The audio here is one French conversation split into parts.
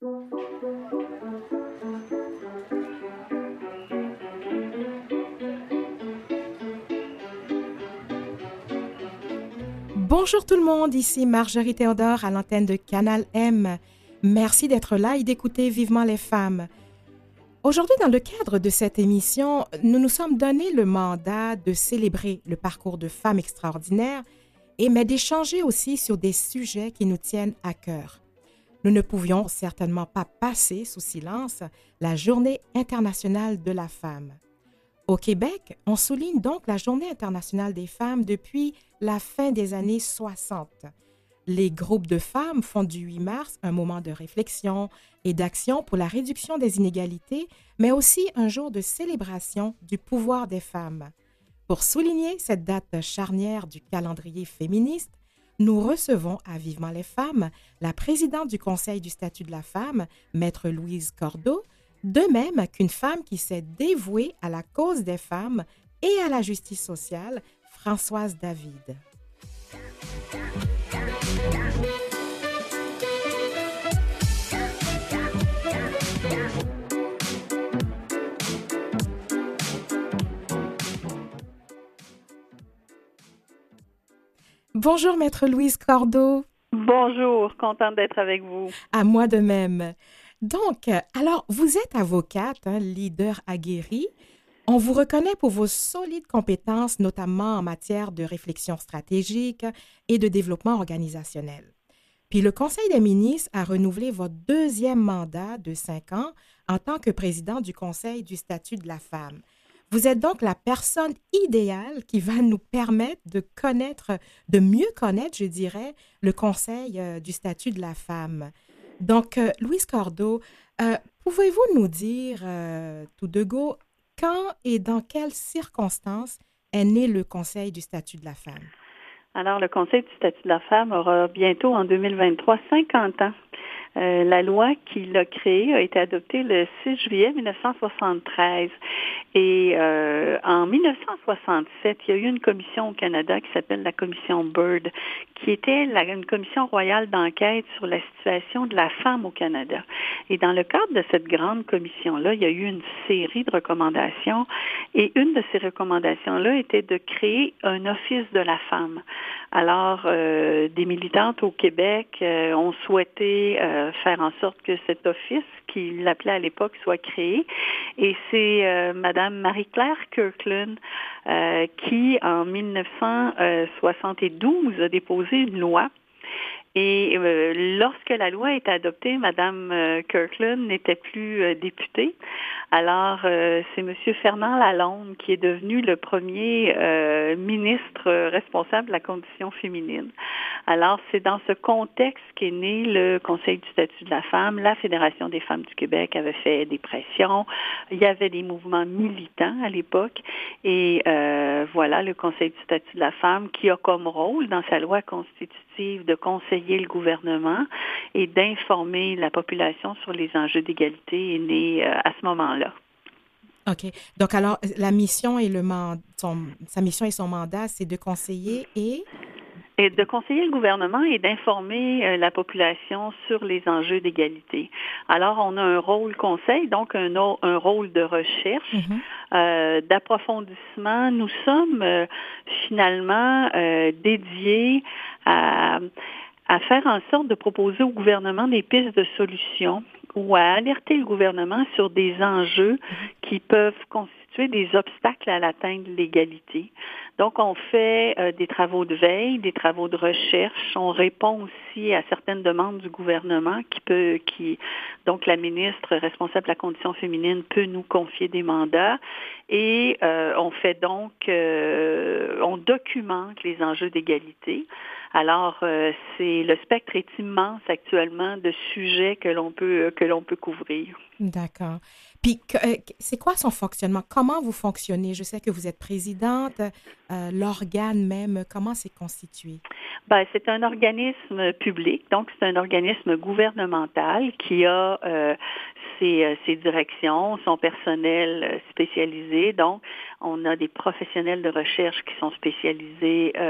Bonjour tout le monde, ici Marjorie Théodore à l'antenne de Canal M. Merci d'être là et d'écouter vivement les femmes. Aujourd'hui, dans le cadre de cette émission, nous nous sommes donné le mandat de célébrer le parcours de femmes extraordinaires mais d'échanger aussi sur des sujets qui nous tiennent à cœur. Nous ne pouvions certainement pas passer sous silence la Journée internationale de la femme. Au Québec, on souligne donc la Journée internationale des femmes depuis la fin des années 60. Les groupes de femmes font du 8 mars un moment de réflexion et d'action pour la réduction des inégalités, mais aussi un jour de célébration du pouvoir des femmes. Pour souligner cette date charnière du calendrier féministe, nous recevons à Vivement les femmes la présidente du Conseil du statut de la femme, Maître Louise Cordeau, de même qu'une femme qui s'est dévouée à la cause des femmes et à la justice sociale, Françoise David. Bonjour, Maître Louise Cordeau. Bonjour, contente d'être avec vous. À moi de même. Donc, alors, vous êtes avocate, leader aguerri. On vous reconnaît pour vos solides compétences, notamment en matière de réflexion stratégique et de développement organisationnel. Puis le Conseil des ministres a renouvelé votre deuxième mandat de 5 ans en tant que président du Conseil du statut de la femme. Vous êtes donc la personne idéale qui va nous permettre de mieux connaître, je dirais, le Conseil du statut de la femme. Donc, Louise Cordeau, pouvez-vous nous dire, tout de go, quand et dans quelles circonstances est né le Conseil du statut de la femme? Alors, le Conseil du statut de la femme aura bientôt, en 2023, 50 ans. La loi qui l'a créée a été adoptée le 6 juillet 1973. Et en 1967, il y a eu une commission au Canada qui s'appelle la commission Byrd, qui était une commission royale d'enquête sur la situation de la femme au Canada. Et dans le cadre de cette grande commission-là, il y a eu une série de recommandations. Et une de ces recommandations-là était de créer un office de la femme. Alors, des militantes au Québec ont souhaité faire en sorte que cet office, qu'il appelait à l'époque, soit créé. Et c'est Madame Marie-Claire Kirkland qui, en 1972, a déposé une loi. Et lorsque la loi a été adoptée, Madame Kirkland n'était plus députée. Alors, c'est Monsieur Fernand Lalonde qui est devenu le premier ministre responsable de la condition féminine. Alors, c'est dans ce contexte qu'est né le Conseil du statut de la femme. La Fédération des femmes du Québec avait fait des pressions. Il y avait des mouvements militants à l'époque. Et voilà, le Conseil du statut de la femme qui a comme rôle dans sa loi constitutive de conseiller le gouvernement et d'informer la population sur les enjeux d'égalité est né à ce moment-là. OK. Donc, alors, la mission et sa mission et son mandat, c'est de conseiller Et de conseiller le gouvernement et d'informer la population sur les enjeux d'égalité. Alors, on a un rôle conseil, donc un rôle de recherche, d'approfondissement. Nous sommes finalement dédiés à faire en sorte de proposer au gouvernement des pistes de solutions ou à alerter le gouvernement sur des enjeux qui peuvent constituer des obstacles à l'atteinte de l'égalité. Donc, on fait des travaux de veille, des travaux de recherche. On répond aussi à certaines demandes du gouvernement donc la ministre responsable de la condition féminine peut nous confier des mandats. Et on documente les enjeux d'égalité. Alors, le spectre est immense actuellement de sujets que l'on peut couvrir. D'accord. Puis, c'est quoi son fonctionnement? Comment vous fonctionnez? Je sais que vous êtes présidente, l'organe même, comment c'est constitué? Ben, c'est un organisme public, donc c'est un organisme gouvernemental qui a ses directions, son personnel spécialisé. Donc, on a des professionnels de recherche qui sont spécialisés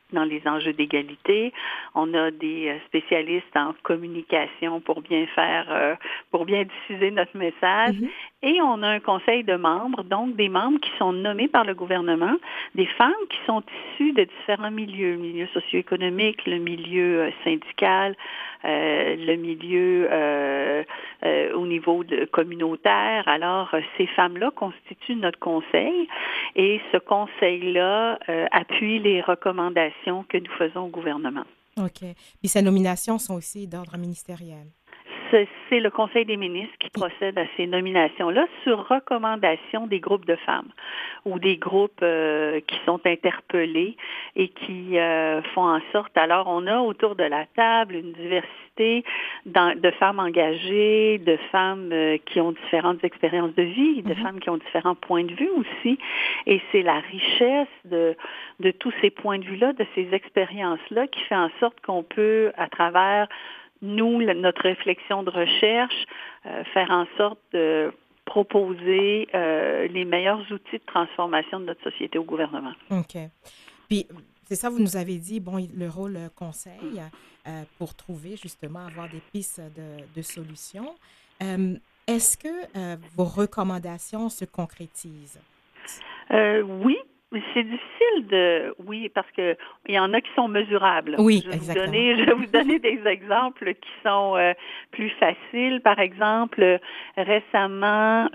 dans les enjeux d'égalité. On a des spécialistes en communication pour bien diffuser notre message. Mhm. Et on a un conseil de membres, donc des membres qui sont nommés par le gouvernement, des femmes qui sont issues de différents milieux, le milieu socio-économique, le milieu syndical, le milieu au niveau communautaire. Alors, ces femmes-là constituent notre conseil et ce conseil-là appuie les recommandations que nous faisons au gouvernement. OK. Puis ces nominations sont aussi d'ordre ministériel. C'est le Conseil des ministres qui procède à ces nominations-là sur recommandation des groupes de femmes ou des groupes qui sont interpellés et qui font en sorte. Alors, on a autour de la table une diversité de femmes engagées, de femmes qui ont différentes expériences de vie, de femmes qui ont différents points de vue aussi. Et c'est la richesse de tous ces points de vue-là, de ces expériences-là qui fait en sorte qu'on peut, à travers nous, notre réflexion de recherche, faire en sorte de proposer les meilleurs outils de transformation de notre société au gouvernement. OK. Puis, c'est ça, vous nous avez dit, bon, le rôle conseil pour trouver, justement, avoir des pistes de solutions. Est-ce que vos recommandations se concrétisent? Oui. C'est difficile oui, parce que il y en a qui sont mesurables. Oui, je exactement. vais vous donner des exemples qui sont plus faciles. Par exemple, récemment,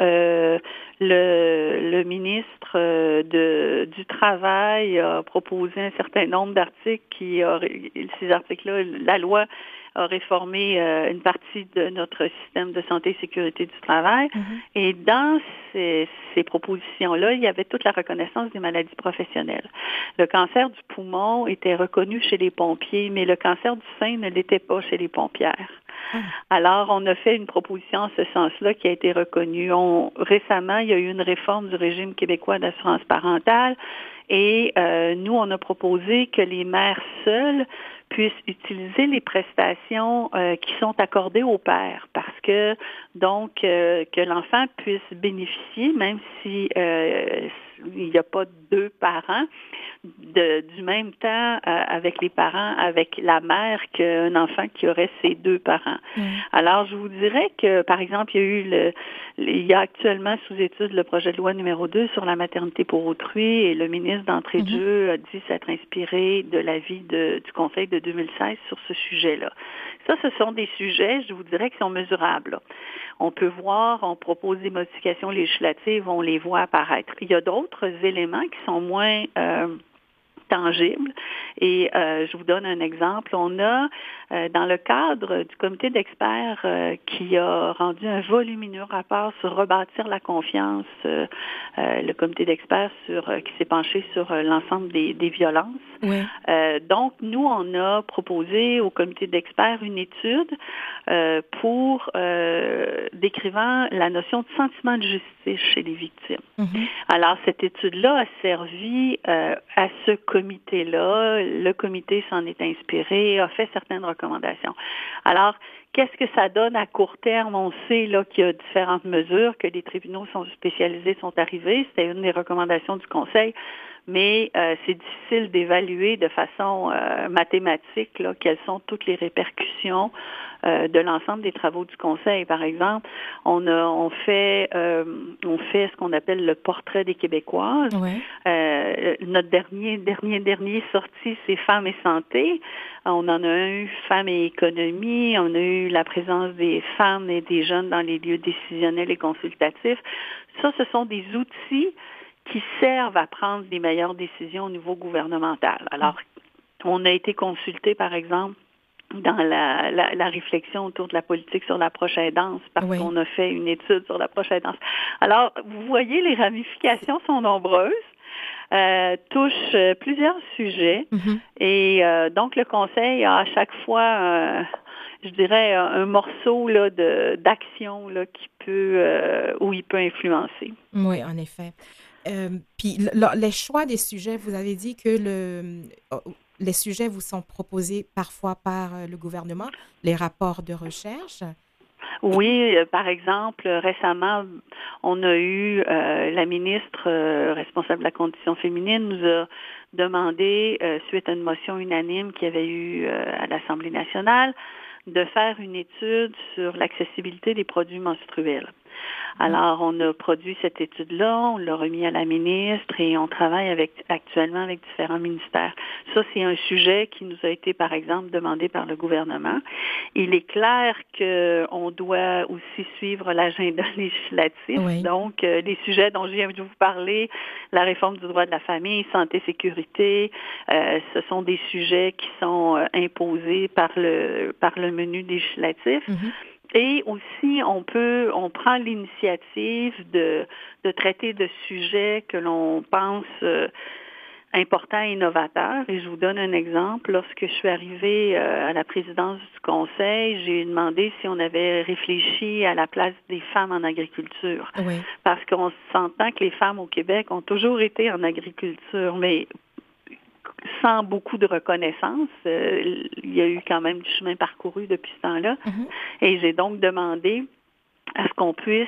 le ministre du Travail a proposé un certain nombre d'articles ces articles-là, la loi a réformé une partie de notre système de santé et sécurité du travail. Mm-hmm. Et dans ces propositions-là, il y avait toute la reconnaissance des maladies professionnelles. Le cancer du poumon était reconnu chez les pompiers, mais le cancer du sein ne l'était pas chez les pompières. Alors, on a fait une proposition en ce sens-là qui a été reconnue. Récemment, il y a eu une réforme du régime québécois d'assurance parentale et nous, on a proposé que les mères seules puissent utiliser les prestations qui sont accordées aux pères parce que, donc, que l'enfant puisse bénéficier, même si il n'y a pas deux parents, du même temps avec les parents, avec la mère qu'un enfant qui aurait ses deux parents. Alors, je vous dirais que, par exemple, il y a actuellement sous étude le projet de loi numéro 2 sur la maternité pour autrui et le ministre d'entrée de jeu a dit s'être inspiré de l'avis du Conseil de 2016 sur ce sujet-là. Ça, ce sont des sujets, je vous dirais, qui sont mesurables. On peut voir, on propose des modifications législatives, on les voit apparaître. Il y a d'autres éléments qui sont moins tangibles. Et je vous donne un exemple. On a, dans le cadre du comité d'experts qui a rendu un volumineux rapport sur rebâtir la confiance, le comité d'experts qui s'est penché sur l'ensemble des violences. Oui. Donc, nous, on a proposé au comité d'experts une étude pour décrivant la notion de sentiment de justice chez les victimes. Mm-hmm. Alors, cette étude-là a servi à ce comité-là. Le comité s'en est inspiré, a fait certaines recommandations. Alors, qu'est-ce que ça donne à court terme? On sait là qu'il y a différentes mesures, que les tribunaux spécialisés sont arrivés. C'était une des recommandations du Conseil. Mais c'est difficile d'évaluer de façon mathématique là, quelles sont toutes les répercussions de l'ensemble des travaux du Conseil. Par exemple, on fait ce qu'on appelle le portrait des Québécoises. Ouais. Notre dernier sorti, c'est Femmes et santé. On en a eu Femmes et économie. On a eu la présence des femmes et des jeunes dans les lieux décisionnels et consultatifs. Ça, ce sont des outils qui servent à prendre les meilleures décisions au niveau gouvernemental. Alors, on a été consulté, par exemple, dans la réflexion autour de la politique sur l'approche aidance, parce qu'on a fait une étude sur l'approche aidance. Alors, vous voyez, les ramifications sont nombreuses, touchent plusieurs sujets, et donc le Conseil a à chaque fois je dirais, un morceau là, d'action là, où il peut influencer. Oui, en effet. Puis les choix des sujets, vous avez dit que les sujets vous sont proposés parfois par le gouvernement, les rapports de recherche. Oui, par exemple, récemment, on a eu la ministre responsable de la condition féminine nous a demandé, suite à une motion unanime qu'il y avait eu à l'Assemblée nationale, de faire une étude sur l'accessibilité des produits menstruels. Alors, on a produit cette étude-là, on l'a remis à la ministre et on travaille actuellement avec différents ministères. Ça, c'est un sujet qui nous a été, par exemple, demandé par le gouvernement. Il est clair qu'on doit aussi suivre l'agenda législatif. Oui. Donc, les sujets dont je viens de vous parler, la réforme du droit de la famille, santé, sécurité, ce sont des sujets qui sont imposés par le menu législatif. Mm-hmm. Et aussi, on prend l'initiative de traiter de sujets que l'on pense importants et innovateurs. Et je vous donne un exemple. Lorsque je suis arrivée à la présidence du Conseil, j'ai demandé si on avait réfléchi à la place des femmes en agriculture. Oui. Parce qu'on s'entend que les femmes au Québec ont toujours été en agriculture, mais sans beaucoup de reconnaissance. Il y a eu quand même du chemin parcouru depuis ce temps-là. Mm-hmm. Et j'ai donc demandé à ce qu'on puisse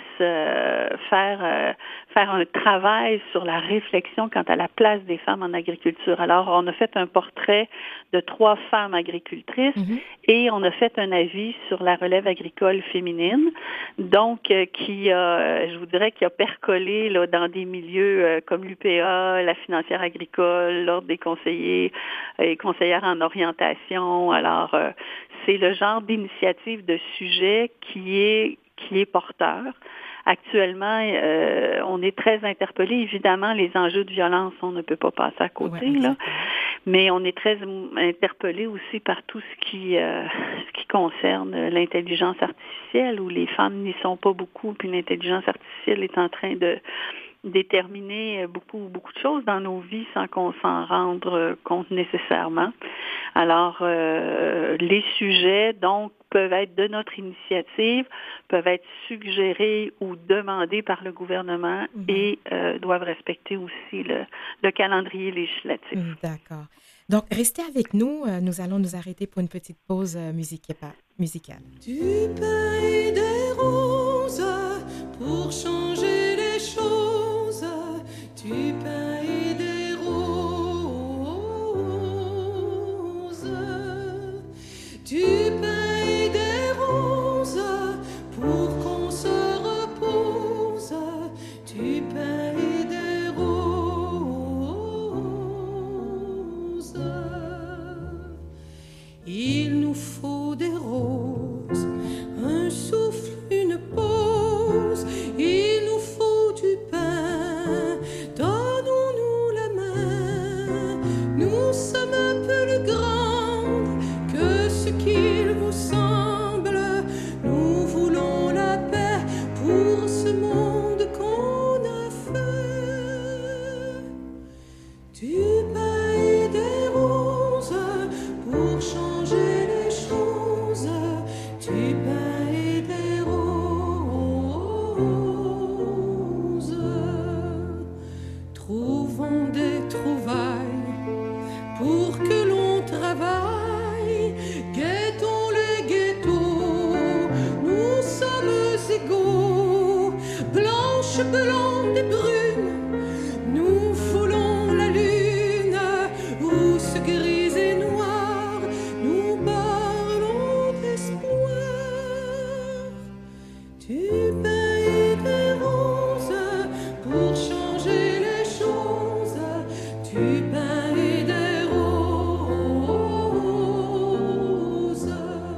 faire un travail sur la réflexion quant à la place des femmes en agriculture. Alors, on a fait un portrait de 3 femmes agricultrices mm-hmm. et on a fait un avis sur la relève agricole féminine, donc je vous dirais, qui a percolé là, dans des milieux comme l'UPA, la financière agricole, l'Ordre des conseillers et conseillères en orientation. Alors, c'est le genre d'initiative de sujet qui est porteur. Actuellement, on est très interpellé. Évidemment, les enjeux de violence, on ne peut pas passer à côté, là. Mais on est très interpellé aussi par tout ce qui concerne l'intelligence artificielle, où les femmes n'y sont pas beaucoup, puis l'intelligence artificielle est en train de déterminer beaucoup de choses dans nos vies sans qu'on s'en rende compte nécessairement. Alors, les sujets, donc, peuvent être de notre initiative, peuvent être suggérés ou demandés par le gouvernement mm-hmm. et doivent respecter aussi le calendrier législatif. D'accord. Donc, restez avec nous. Nous allons nous arrêter pour une petite pause musicale. Du pain et des roses pour changer les choses. Du pain et des roses. Du pain et des roses pour qu'on se repose. Du pain et des roses. Il nous faut des roses, un souffle, une pause. Il nous faut du pain, donnons-nous la main. Nous sommes plus grandes que ce qu'il vous semble. Nous voulons la paix pour ce monde qu'on a fait. Du pain et des roses pour changer les choses. Du pain et des roses. Trouvons des trouvailles pour que l'on travaille. Guettons les ghettos, nous sommes égaux. Blanche, blonde et brune, nous foulons la lune. Rousse, grise et noire, nous parlons d'espoir. Du pain et des roses pour changer les choses. Du pain et des roses.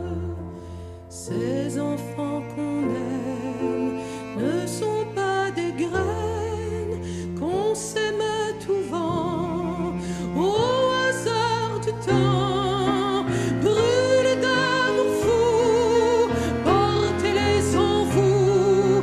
Ces enfants qu'on aime ne sont pas des graines qu'on sème à tout vent au hasard du temps. Brûlez d'amour fou, portez-les en vous.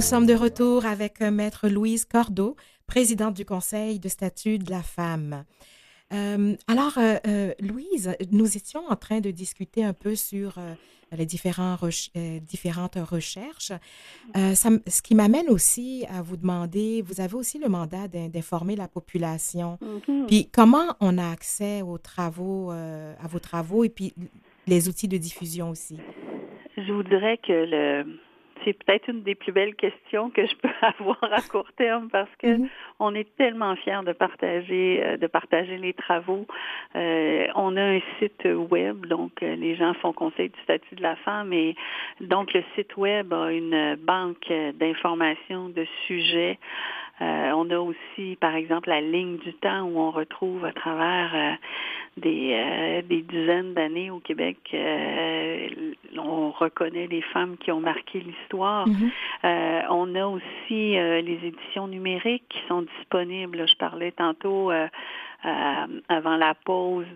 sommes de retour avec Maître Louise Cordeau, présidente du Conseil de statut de la femme. Louise, nous étions en train de discuter un peu sur les différentes recherches. Ce qui m'amène aussi à vous demander, vous avez aussi le mandat d'informer la population. Mhm. Puis comment on a accès aux travaux, à vos travaux et puis les outils de diffusion aussi? Je vous dirais que c'est peut-être une des plus belles questions que je peux avoir à court terme parce que on est tellement fiers de partager les travaux. On a un site web, donc les gens font conseil du statut de la femme et donc le site web a une banque d'informations, de sujets. On a aussi, par exemple, la ligne du temps où on retrouve à travers des dizaines d'années au Québec, on reconnaît les femmes qui ont marqué l'histoire. On a aussi les éditions numériques qui sont disponibles. Je parlais tantôt avant la pause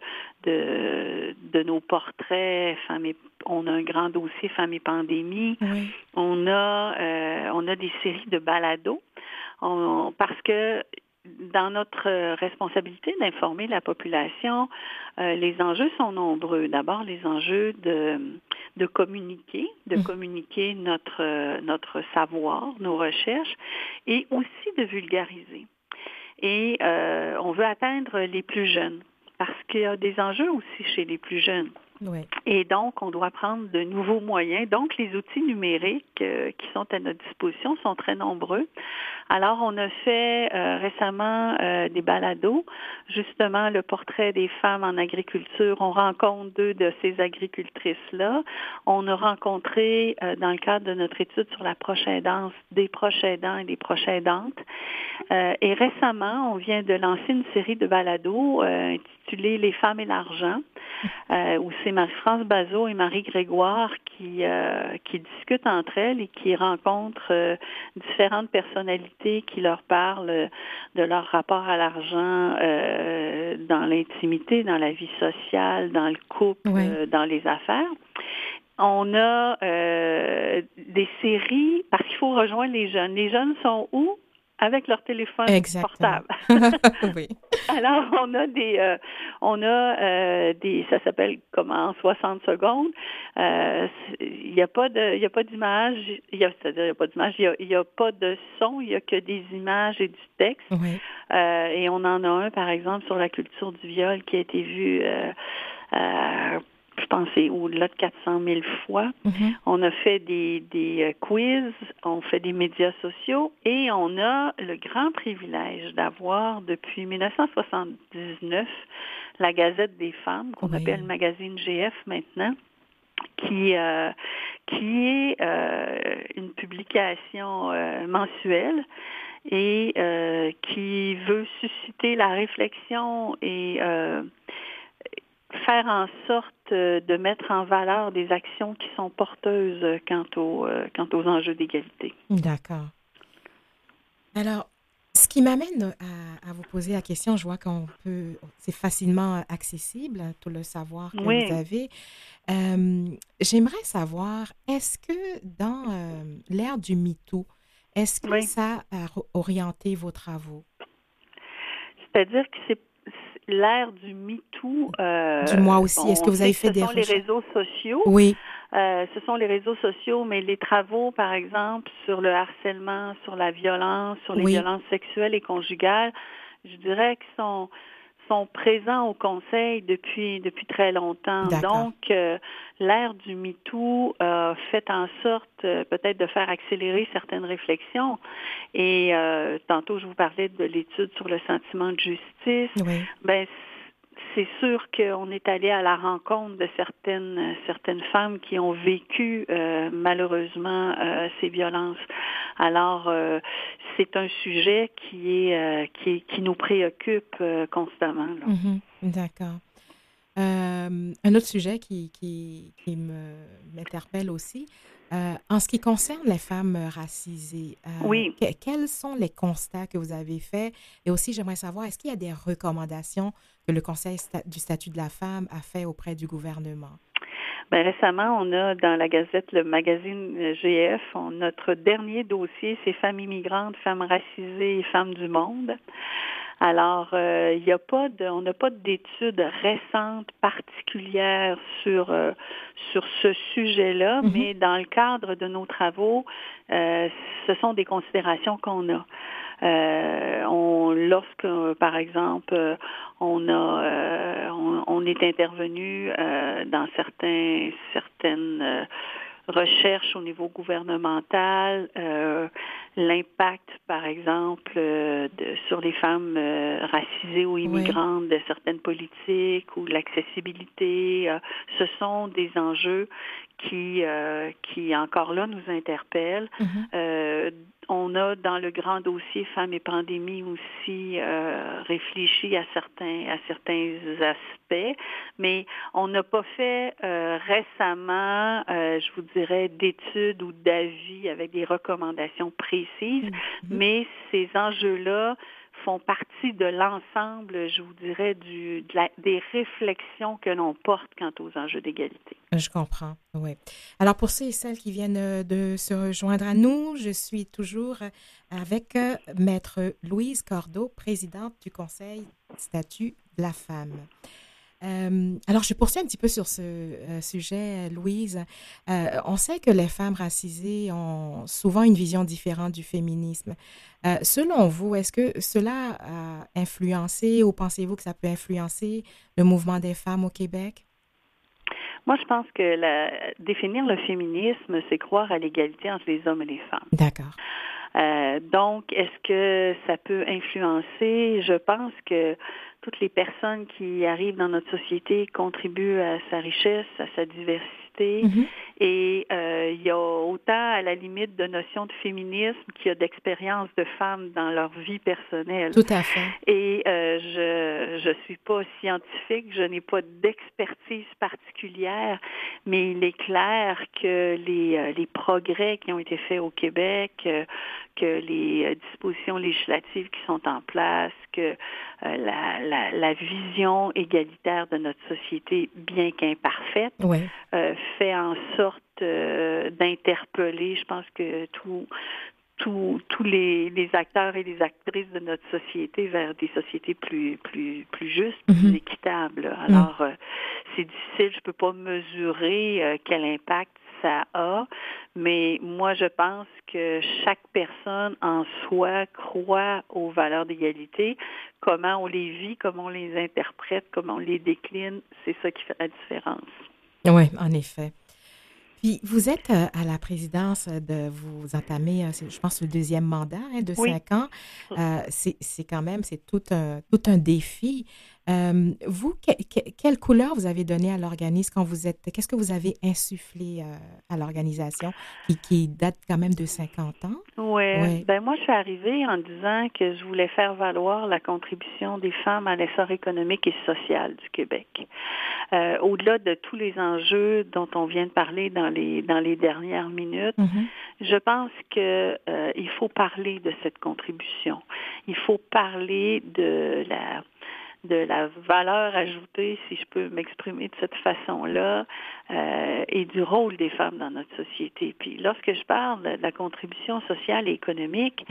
de nos portraits femmes et on a un grand dossier Femmes et pandémie. Oui. On a des séries de balados parce que dans notre responsabilité d'informer la population, les enjeux sont nombreux. D'abord, les enjeux de communiquer, communiquer notre savoir, nos recherches, et aussi de vulgariser. Et on veut atteindre les plus jeunes, parce qu'il y a des enjeux aussi chez les plus jeunes. Oui. Et donc, on doit prendre de nouveaux moyens. Donc, les outils numériques qui sont à notre disposition sont très nombreux. Alors, on a fait récemment des balados, justement le portrait des femmes en agriculture. On rencontre 2 de ces agricultrices-là. On a rencontré, dans le cadre de notre étude sur la proche aidance, des proches aidants et des proches aidantes. Et récemment, on vient de lancer une série de balados intitulée « Les femmes et l'argent », où c'est Marie-France Bazot et Marie Grégoire qui discutent entre elles et qui rencontrent différentes personnalités qui leur parlent de leur rapport à l'argent dans l'intimité, dans la vie sociale, dans le couple, dans les affaires. On a des séries, parce qu'il faut rejoindre les jeunes. Les jeunes sont où? Avec leur téléphone portable. Oui. Alors, on a des, ça s'appelle comment, en 60 secondes. Il n'y a pas d'image, c'est-à-dire il n'y a pas d'image, il n'y a pas de son, il n'y a que des images et du texte. Oui. Et on en a un, par exemple, sur la culture du viol qui a été vu je pense c'est au-delà de 400 000 fois. On a fait des quiz, on fait des médias sociaux et on a le grand privilège d'avoir depuis 1979 la Gazette des femmes, qu'on appelle le magazine GF maintenant, qui est une publication mensuelle et qui veut susciter la réflexion et faire en sorte de mettre en valeur des actions qui sont porteuses quant aux enjeux d'égalité. D'accord. Alors, ce qui m'amène à vous poser la question, je vois c'est facilement accessible, tout le savoir que vous avez. J'aimerais savoir, est-ce que dans l'ère du MeToo, est-ce que ça a orienté vos travaux? C'est-à-dire que c'est l'ère du MeToo. Du moi aussi. Est-ce que vous avez fait des recherches? Ce sont les réseaux sociaux. Oui. Ce sont les réseaux sociaux, mais les travaux, par exemple, sur le harcèlement, sur la violence, sur les violences sexuelles et conjugales, je dirais qu'ils sont présents au Conseil depuis très longtemps. D'accord. Donc, l'ère du MeToo a fait en sorte peut-être de faire accélérer certaines réflexions. Et tantôt, je vous parlais de l'étude sur le sentiment de justice. Oui. Ben, c'est sûr qu'on est allé à la rencontre de certaines femmes qui ont vécu malheureusement ces violences. Alors, c'est un sujet qui nous préoccupe constamment. Là. D'accord. Un autre sujet qui m'interpelle aussi, en ce qui concerne les femmes racisées, quels sont les constats que vous avez faits? Et aussi, j'aimerais savoir, est-ce qu'il y a des recommandations que le Conseil du statut de la femme a fait auprès du gouvernement? Ben, récemment, on a dans la Gazette, le magazine GF, notre dernier dossier, c'est femmes immigrantes, femmes racisées et femmes du monde. Alors, on n'a pas d'études récentes particulières sur ce sujet-là, mais dans le cadre de nos travaux, ce sont des considérations qu'on a. Lorsque, par exemple, on est intervenu dans certaines recherches au niveau gouvernemental, l'impact, par exemple, sur les femmes racisées ou immigrantes de certaines politiques ou l'accessibilité, ce sont des enjeux qui encore là nous interpellent. On a dans le grand dossier Femmes et pandémie aussi réfléchi à certains aspects, mais on n'a pas fait récemment, je vous dirais, d'études ou d'avis avec des recommandations précises, mais ces enjeux-là font partie de l'ensemble, je vous dirais, des réflexions que l'on porte quant aux enjeux d'égalité. Je comprends, oui. Alors, pour ceux et celles qui viennent de se rejoindre à nous, je suis toujours avec Maître Louise Cordeau, présidente du Conseil statut de la femme. Alors, je poursuis un petit peu sur ce sujet, Louise. On sait que les femmes racisées ont souvent une vision différente du féminisme. Selon vous, est-ce que cela a influencé ou pensez-vous que ça peut influencer le mouvement des femmes au Québec? Moi, je pense que définir le féminisme, c'est croire à l'égalité entre les hommes et les femmes. D'accord. Donc, est-ce que ça peut influencer? Je pense que toutes les personnes qui arrivent dans notre société contribuent à sa richesse, à sa diversité. Et il y a autant, à la limite, de notions de féminisme qu'il y a d'expériences de femmes dans leur vie personnelle. Tout à fait. Et je suis pas scientifique, je n'ai pas d'expertise particulière, mais il est clair que les progrès qui ont été faits au Québec, que les dispositions législatives qui sont en place, que la vision égalitaire de notre société, bien qu'imparfaite, fait en sorte d'interpeller, je pense que tous les acteurs et les actrices de notre société vers des sociétés plus justes, plus équitables. Alors, c'est difficile, je peux pas mesurer quel impact ça a, mais moi, je pense que chaque personne en soi croit aux valeurs d'égalité. Comment on les vit, comment on les interprète, comment on les décline, c'est ça qui fait la différence. Oui, en effet. Puis, vous êtes à la présidence vous entamez, je pense, le deuxième mandat de 5 ans. C'est quand même, c'est tout un défi. Vous, quelle couleur vous avez donné à l'organisme qu'est-ce que vous avez insufflé à l'organisation qui date quand même de 50 ans? Oui. Ben moi, je suis arrivée en disant que je voulais faire valoir la contribution des femmes à l'essor économique et social du Québec. Au-delà de tous les enjeux dont on vient de parler dans les dernières minutes, je pense que il faut parler de cette contribution. Il faut parler de la valeur ajoutée, si je peux m'exprimer de cette façon-là, et du rôle des femmes dans notre société. Puis lorsque je parle de la contribution sociale et économique,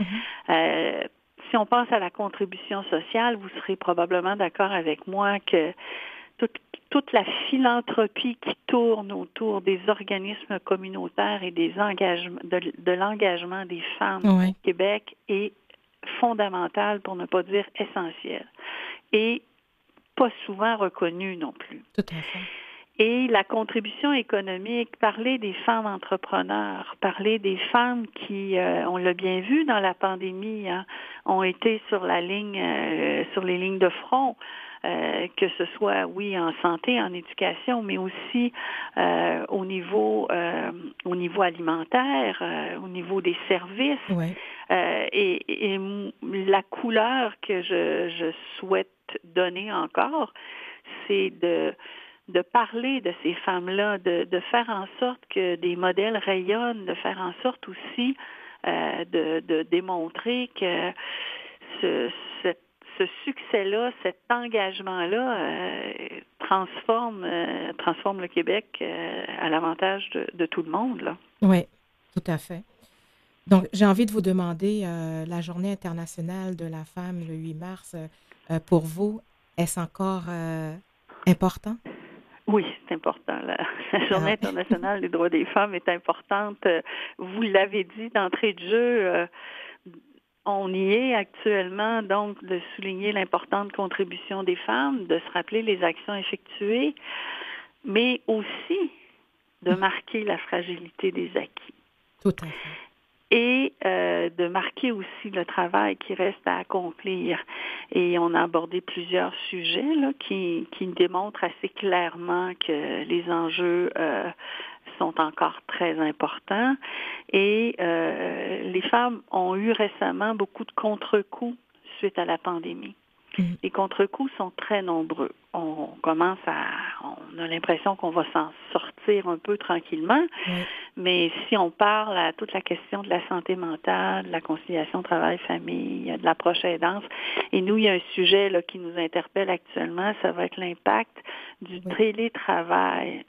si on pense à la contribution sociale, vous serez probablement d'accord avec moi que toute la philanthropie qui tourne autour des organismes communautaires et des engagements, de l'engagement des femmes au Québec est fondamentale, pour ne pas dire essentielle, et pas souvent reconnue non plus. Tout à fait. Et la contribution économique, parler des femmes entrepreneurs, parler des femmes qui, on l'a bien vu dans la pandémie, ont été sur les lignes de front, que ce soit, en santé, en éducation, mais aussi au niveau alimentaire, au niveau des services. Et la couleur que je souhaite donner encore, c'est de parler de ces femmes-là, de faire en sorte que des modèles rayonnent, de faire en sorte aussi de démontrer que ce ce succès-là, cet engagement-là transforme le Québec à l'avantage de tout le monde, là. Oui, tout à fait. Donc, j'ai envie de vous demander, la Journée internationale de la femme, le 8 mars, pour vous, est-ce encore important? Oui, c'est important. La Journée internationale des droits des femmes est importante. Vous l'avez dit d'entrée de jeu, on y est actuellement, donc, de souligner l'importante contribution des femmes, de se rappeler les actions effectuées, mais aussi de marquer la fragilité des acquis. Tout à fait. Et de marquer aussi le travail qui reste à accomplir. Et on a abordé plusieurs sujets là, qui démontrent assez clairement que les enjeux sont encore très importants. Et les femmes ont eu récemment beaucoup de contre-coups suite à la pandémie. Les contre-coups sont très nombreux. On a l'impression qu'on va s'en sortir un peu tranquillement, mais si on parle à toute la question de la santé mentale, de la conciliation travail-famille, de l'approche aidance, et nous, il y a un sujet là, qui nous interpelle actuellement, ça va être l'impact du télétravail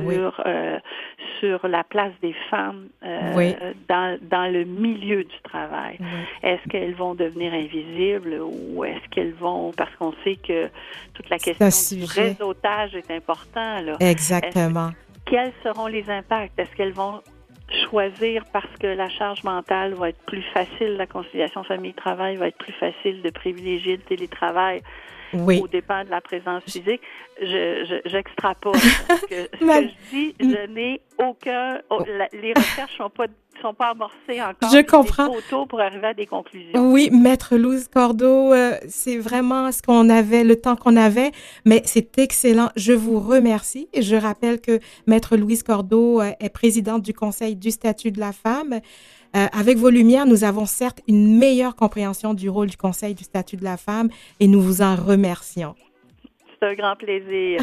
sur la place des femmes dans le milieu du travail. Est-ce qu'elles vont devenir invisibles ou est-ce qu'elles vont, parce qu'on sait que toute la question du réseautage est important. Là. Exactement. Quels seront les impacts? Est-ce qu'elles vont choisir parce que la charge mentale va être plus facile, la conciliation famille-travail va être plus facile de privilégier le télétravail au dépend de la présence physique? J'extrapole. Ce que je dis, je n'ai aucun... les recherches sont pas amorcées encore. Je comprends. C'est trop tôt pour arriver à des conclusions. Oui, Maître Louise Cordeau, c'est vraiment ce qu'on avait, le temps qu'on avait, mais c'est excellent. Je vous remercie. Je rappelle que Maître Louise Cordeau est présidente du Conseil du statut de la femme. Avec vos lumières, nous avons certes une meilleure compréhension du rôle du Conseil du statut de la femme et nous vous en remercions. C'est un grand plaisir.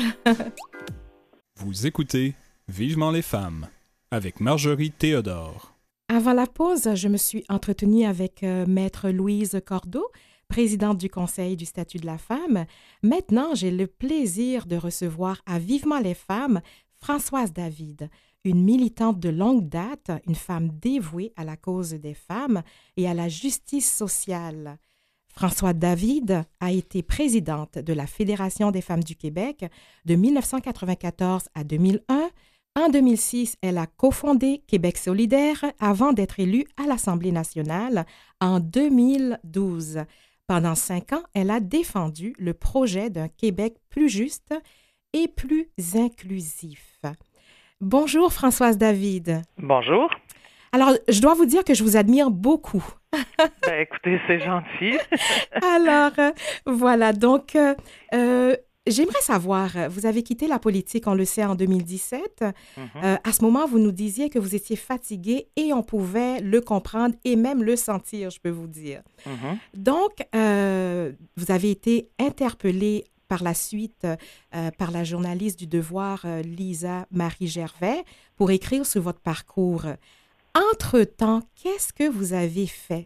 Vous écoutez Vivement les femmes avec Marjorie Théodore. Avant la pause, je me suis entretenue avec Maître Louise Cordeau, présidente du Conseil du statut de la femme. Maintenant, j'ai le plaisir de recevoir à Vivement les femmes Françoise David, une militante de longue date, une femme dévouée à la cause des femmes et à la justice sociale. Françoise David a été présidente de la Fédération des femmes du Québec de 1994 à 2001. En 2006, elle a cofondé Québec solidaire avant d'être élue à l'Assemblée nationale en 2012. Pendant 5 ans, elle a défendu le projet d'un Québec plus juste et plus inclusif. Bonjour Françoise David. Bonjour. Alors, je dois vous dire que je vous admire beaucoup. Écoutez, c'est gentil. Alors, voilà, donc... j'aimerais savoir, vous avez quitté la politique, on le sait, en 2017. À ce moment, vous nous disiez que vous étiez fatiguée et on pouvait le comprendre et même le sentir, je peux vous dire. Donc, vous avez été interpellée par la suite par la journaliste du Devoir, Lisa Marie Gervais, pour écrire sur votre parcours. Entre-temps, qu'est-ce que vous avez fait?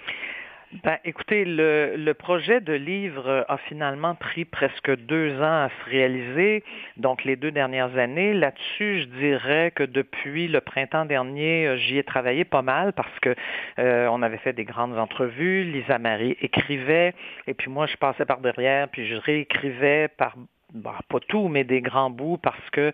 Écoutez, le projet de livre a finalement pris presque 2 ans à se réaliser, donc les 2 dernières années. Là-dessus, je dirais que depuis le printemps dernier, j'y ai travaillé pas mal parce que on avait fait des grandes entrevues, Lisa Marie écrivait, et puis moi, je passais par derrière, puis je réécrivais pas tout, mais des grands bouts parce que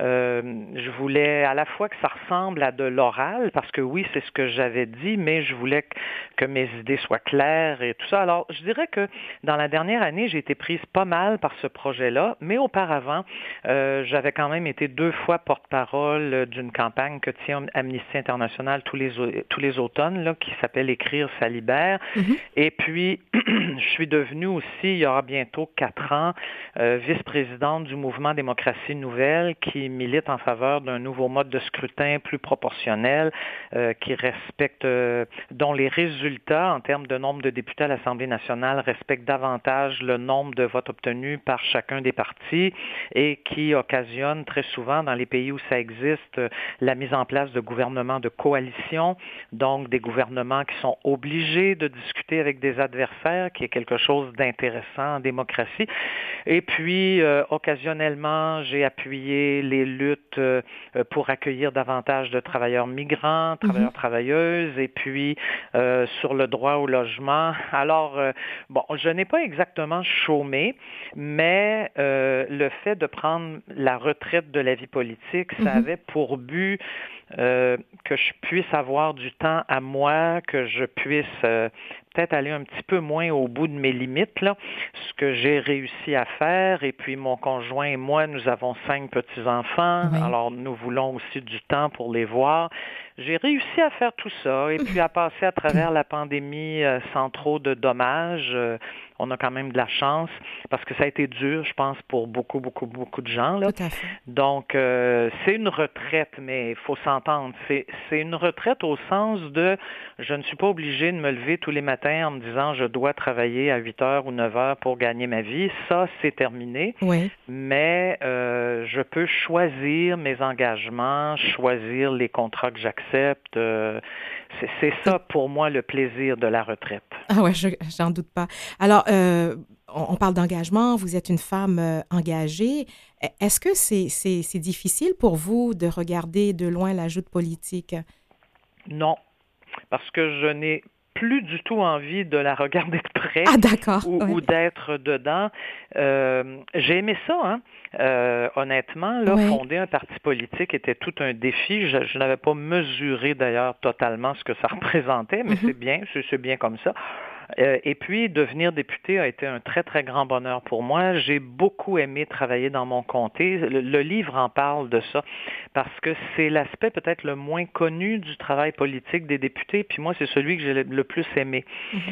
je voulais à la fois que ça ressemble à de l'oral, parce que oui, c'est ce que j'avais dit, mais je voulais que mes idées soient claires et tout ça. Alors, je dirais que dans la dernière année, j'ai été prise pas mal par ce projet-là, mais auparavant, j'avais quand même été 2 fois porte-parole d'une campagne que tient Amnesty International tous les automnes, là, qui s'appelle Écrire, ça libère. Et puis, je suis devenue aussi, il y aura bientôt 4 ans, vice-présidente vice-présidente du mouvement Démocratie Nouvelle qui milite en faveur d'un nouveau mode de scrutin plus proportionnel, qui respecte, dont les résultats en termes de nombre de députés à l'Assemblée nationale respectent davantage le nombre de votes obtenus par chacun des partis et qui occasionne très souvent dans les pays où ça existe la mise en place de gouvernements de coalition, donc des gouvernements qui sont obligés de discuter avec des adversaires, qui est quelque chose d'intéressant en démocratie. Et puis, occasionnellement, j'ai appuyé les luttes pour accueillir davantage de travailleurs migrants, travailleurs, travailleuses, et puis sur le droit au logement. Alors, bon, je n'ai pas exactement chômé, mais le fait de prendre la retraite de la vie politique, ça avait pour but que je puisse avoir du temps à moi, que je puisse peut-être aller un petit peu moins au bout de mes limites, là, ce que j'ai réussi à faire. Et puis mon conjoint et moi, nous avons 5 petits-enfants, alors nous voulons aussi du temps pour les voir. J'ai réussi à faire tout ça et puis à passer à travers la pandémie sans trop de dommages. On a quand même de la chance parce que ça a été dur, je pense, pour beaucoup de gens, là. Tout à fait. Donc, c'est une retraite, mais il faut s'entendre. C'est une retraite au sens de je ne suis pas obligé de me lever tous les matins en me disant je dois travailler à 8 heures ou 9 heures pour gagner ma vie. Ça, c'est terminé. Oui. Mais je peux choisir mes engagements, choisir les contrats que j'accepte. C'est ça pour moi le plaisir de la retraite. Ah ouais, j'en doute pas. Alors, on parle d'engagement, vous êtes une femme engagée. Est-ce que c'est difficile pour vous de regarder de loin la joute politique? Non, parce que je n'ai plus du tout envie de la regarder de près ou d'être dedans. J'ai aimé ça, hein? Honnêtement, là, fonder un parti politique était tout un défi. Je n'avais pas mesuré d'ailleurs totalement ce que ça représentait, mais c'est bien comme ça. Et puis, devenir député a été un très, très grand bonheur pour moi. J'ai beaucoup aimé travailler dans mon comté. Le livre en parle de ça parce que c'est l'aspect peut-être le moins connu du travail politique des députés. Puis moi, c'est celui que j'ai le plus aimé.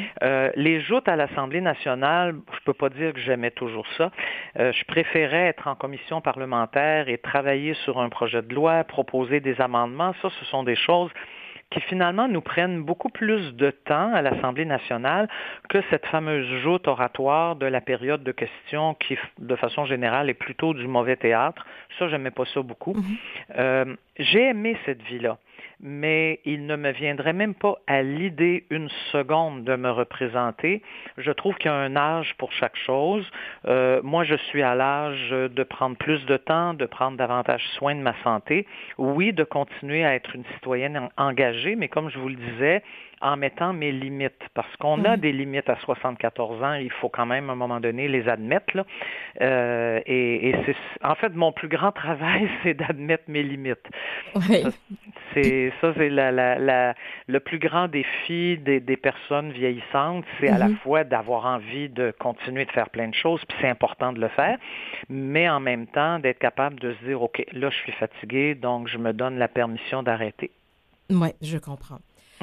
Les joutes à l'Assemblée nationale, je peux pas dire que j'aimais toujours ça. Je préférais être en commission parlementaire et travailler sur un projet de loi, proposer des amendements. Ça, ce sont des choses qui finalement nous prennent beaucoup plus de temps à l'Assemblée nationale que cette fameuse joute oratoire de la période de questions qui, de façon générale, est plutôt du mauvais théâtre. Ça, j'aimais pas ça beaucoup. J'ai aimé cette vie-là, mais il ne me viendrait même pas à l'idée une seconde de me représenter. Je trouve qu'il y a un âge pour chaque chose. Moi, je suis à l'âge de prendre plus de temps, de prendre davantage soin de ma santé. Oui, de continuer à être une citoyenne engagée, mais comme je vous le disais, en mettant mes limites, parce qu'on a des limites à 74 ans, il faut quand même à un moment donné les admettre, là. Et c'est, en fait, mon plus grand travail, c'est d'admettre mes limites. Oui. C'est le plus grand défi des personnes vieillissantes, c'est à la fois d'avoir envie de continuer de faire plein de choses, puis c'est important de le faire, mais en même temps d'être capable de se dire, OK, là, je suis fatigué, donc je me donne la permission d'arrêter. Oui, je comprends.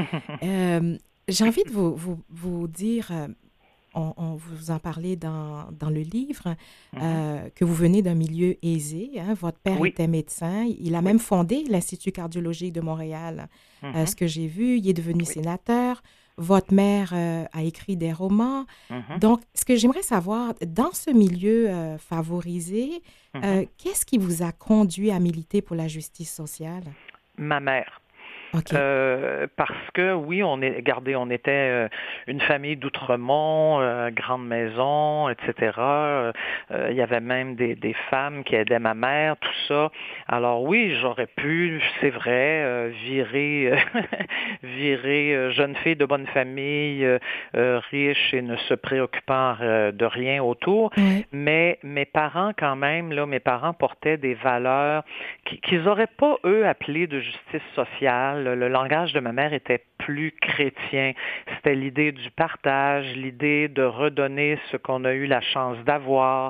J'ai envie de vous dire, on vous en parlait dans le livre, que vous venez d'un milieu aisé. Hein? Votre père était médecin. Il a même fondé l'Institut cardiologique de Montréal. Ce que j'ai vu, il est devenu sénateur. Votre mère a écrit des romans. Donc, ce que j'aimerais savoir, dans ce milieu favorisé, qu'est-ce qui vous a conduit à militer pour la justice sociale? Ma mère. Okay. Parce que oui, on était une famille d'Outremont, grande maison, etc. Il y avait même des femmes qui aidaient ma mère, tout ça. Alors oui, j'aurais pu, c'est vrai, virer jeune fille de bonne famille, riche et ne se préoccupant de rien autour. Mais mes parents quand même, là, mes parents portaient des valeurs qu'ils n'auraient pas, eux, appelées de justice sociale. Le langage de ma mère était plus chrétien. C'était l'idée du partage, l'idée de redonner ce qu'on a eu la chance d'avoir,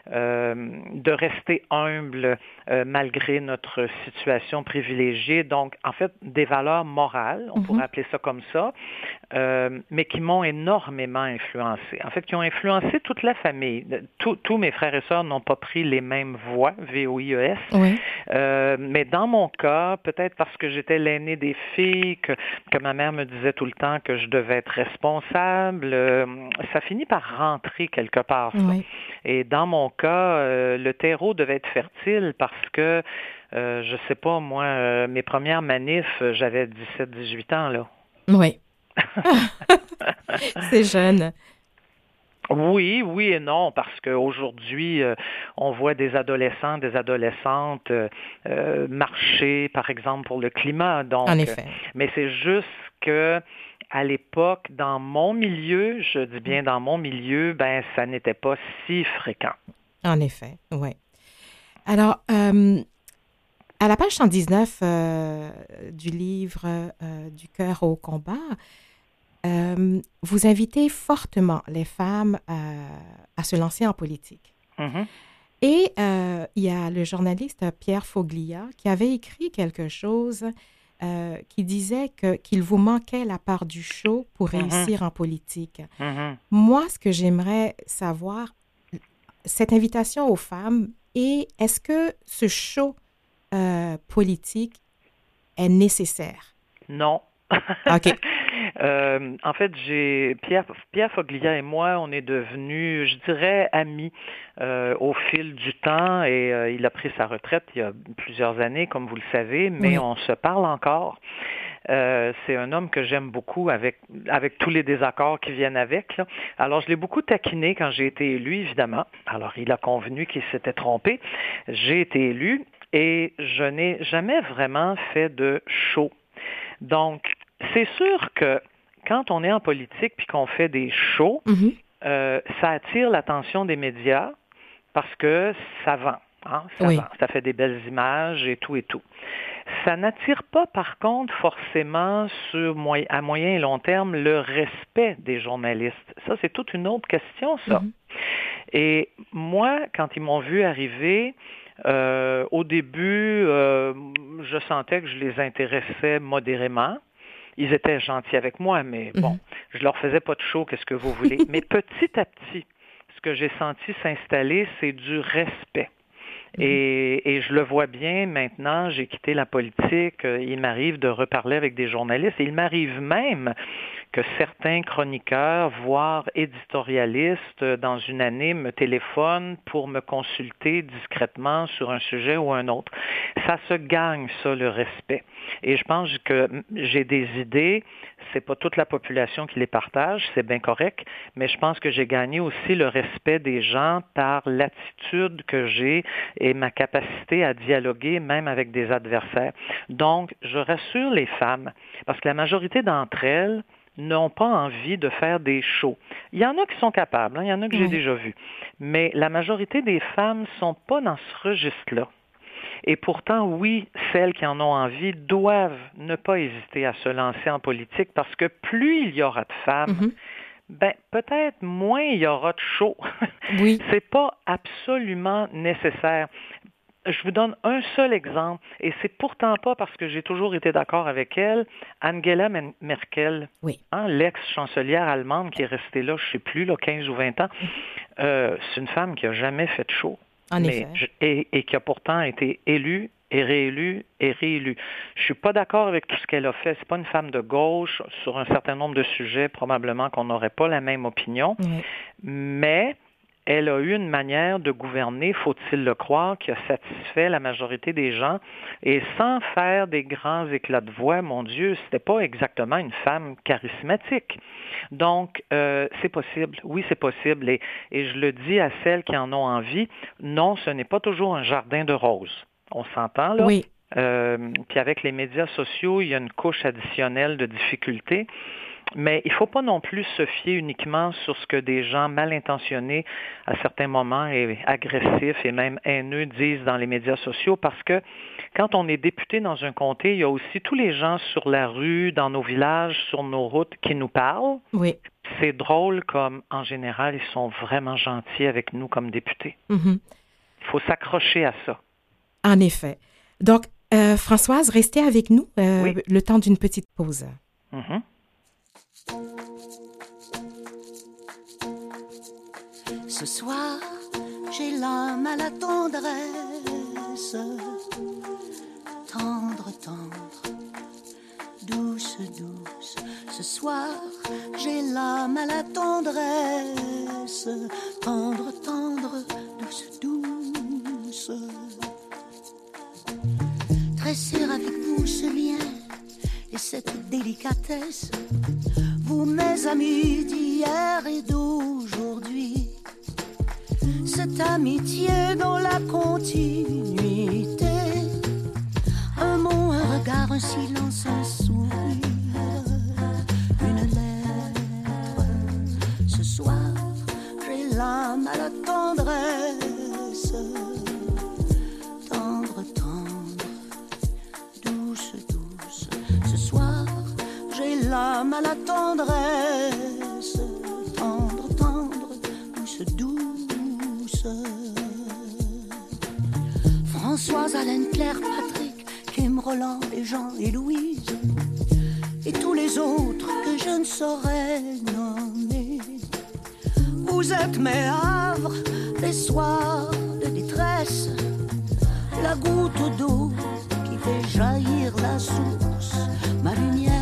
de rester humble malgré notre situation privilégiée. Donc, en fait, des valeurs morales, on pourrait appeler ça comme ça, mais qui m'ont énormément influencé. En fait, qui ont influencé toute la famille. Tous mes frères et sœurs n'ont pas pris les mêmes voies, VOIES. Oui. Mais dans mon cas, peut-être parce que j'étais l'aînée des filles, que ma mère me disait tout le temps que je devais être responsable, ça finit par rentrer quelque part. Ça. Oui. Et dans mon cas, le terreau devait être fertile parce que, je sais pas, moi, mes premières manifs, j'avais 17-18 ans, là. Oui. C'est jeune. Oui, oui et non, parce qu'aujourd'hui, on voit des adolescents, des adolescentes marcher, par exemple, pour le climat. Donc, En effet. mais c'est juste que à l'époque, dans mon milieu, je dis bien dans mon milieu, ben ça n'était pas si fréquent. En effet, oui. Alors, à la page 119 du livre Du cœur au combat, vous invitez fortement les femmes à se lancer en politique. Mm-hmm. Et il y a le journaliste Pierre Foglia qui avait écrit quelque chose qui disait qu'il vous manquait la part du show pour réussir en politique. Mm-hmm. Moi, ce que j'aimerais savoir, cette invitation aux femmes, et est-ce que ce show politique est nécessaire? Non. OK. En fait, Pierre Foglia et moi, on est devenus, je dirais, amis au fil du temps et il a pris sa retraite il y a plusieurs années, comme vous le savez, mais Oui. on se parle encore. C'est un homme que j'aime beaucoup avec tous les désaccords qui viennent avec. Là. Alors, je l'ai beaucoup taquiné quand j'ai été élu, évidemment. Alors, il a convenu qu'il s'était trompé. J'ai été élu et je n'ai jamais vraiment fait de show. Donc, c'est sûr que quand on est en politique puis qu'on fait des shows, ça attire l'attention des médias parce que ça vend. Hein? Ça vend. Ça fait des belles images et tout et tout. Ça n'attire pas, par contre, forcément, à moyen et long terme, le respect des journalistes. Ça, c'est toute une autre question, ça. Et moi, quand ils m'ont vu arriver, au début, je sentais que je les intéressais modérément. Ils étaient gentils avec moi, mais bon, je leur faisais pas de show, qu'est-ce que vous voulez. Mais petit à petit, ce que j'ai senti s'installer, c'est du respect. Et je le vois bien maintenant, j'ai quitté la politique, il m'arrive de reparler avec des journalistes et il m'arrive même que certains chroniqueurs, voire éditorialistes, dans une année me téléphonent pour me consulter discrètement sur un sujet ou un autre. Ça se gagne, ça, le respect. Et je pense que j'ai des idées, c'est pas toute la population qui les partage, c'est bien correct, mais je pense que j'ai gagné aussi le respect des gens par l'attitude que j'ai et ma capacité à dialoguer même avec des adversaires. Donc, je rassure les femmes, parce que la majorité d'entre elles n'ont pas envie de faire des shows. Il y en a qui sont capables, il y en a que j'ai déjà vu, mais la majorité des femmes ne sont pas dans ce registre-là. Et pourtant, oui, celles qui en ont envie doivent ne pas hésiter à se lancer en politique parce que plus il y aura de femmes, ben peut-être moins il y aura de show. Oui. C'est pas absolument nécessaire. Je vous donne un seul exemple, et c'est pourtant pas parce que j'ai toujours été d'accord avec elle, Angela Merkel, l'ex-chancelière allemande qui est restée là, je ne sais plus, là, 15 ou 20 ans, c'est une femme qui n'a jamais fait de show. En effet. Et qui a pourtant été élue et réélue et réélue. Je ne suis pas d'accord avec tout ce qu'elle a fait. C'est pas une femme de gauche. Sur un certain nombre de sujets, probablement qu'on n'aurait pas la même opinion. Mais elle a eu une manière de gouverner, faut-il le croire, qui a satisfait la majorité des gens. Et sans faire des grands éclats de voix, mon Dieu, c'était pas exactement une femme charismatique. Donc, c'est possible. Oui, c'est possible. Et je le dis à celles qui en ont envie, non, ce n'est pas toujours un jardin de roses. On s'entend, là? Oui. Puis avec les médias sociaux, il y a une couche additionnelle de difficultés. Mais il ne faut pas non plus se fier uniquement sur ce que des gens mal intentionnés, à certains moments, et agressifs et même haineux disent dans les médias sociaux, parce que quand on est député dans un comté, il y a aussi tous les gens sur la rue, dans nos villages, sur nos routes qui nous parlent. Oui. C'est drôle comme, en général, ils sont vraiment gentils avec nous comme députés. Il faut s'accrocher à ça. En effet. Donc, Françoise, restez avec nous le temps d'une petite pause. Ce soir, j'ai l'âme à la tendresse, tendre, tendre, douce, douce. Ce soir, j'ai l'âme à la tendresse, tendre, tendre, douce, douce. Tresser avec vous ce lien et cette délicatesse, vous mes amis d'hier et d'aujourd'hui, cette amitié dans la continuité, un mot, un regard, un silence, un sourire, une lettre. Ce soir, j'ai l'âme à la tendresse, tendre, tendre, douce, douce. Ce soir, j'ai l'âme à la tendresse, tendre, tendre, douce, douce. Françoise, Alain, Claire, Patrick, Kim, Roland, et Jean et Louise, et tous les autres que je ne saurais nommer. Vous êtes mes havres, les soirs de détresse, la goutte d'eau qui fait jaillir la source, ma lumière.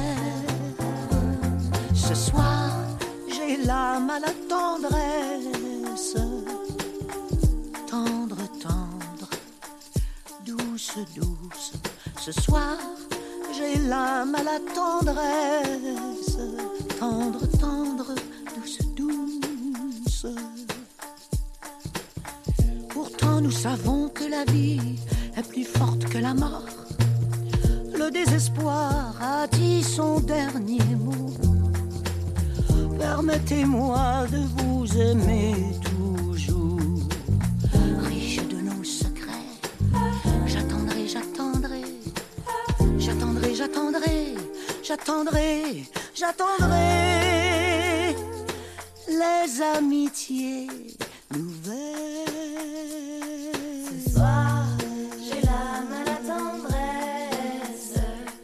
Ce soir, j'ai l'âme à la tendresse, tendre, tendre, douce, douce. Ce soir, j'ai l'âme à la tendresse, tendre, tendre, douce, douce. Pourtant, nous savons que la vie est plus forte que la mort. Le désespoir a dit son dernier mot. Permettez-moi de vous aimer toujours, riche de nos secrets. J'attendrai, j'attendrai, j'attendrai, j'attendrai, j'attendrai, j'attendrai les amitiés nouvelles. Ce soir, j'ai l'âme à la tendresse,